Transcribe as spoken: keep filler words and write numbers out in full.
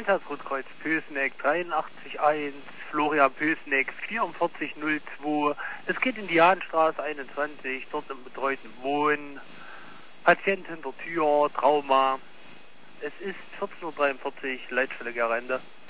Einsatzrotkreuz Pößneck dreiundachtzig eins, Florian Pößneck vierundvierzig null zwei. Es geht in die Jahnstraße einundzwanzig, dort im betreuten Wohnen. Patient hinter Tür, Trauma. Es ist vierzehn Uhr dreiundvierzig, Leitstelle Gerende.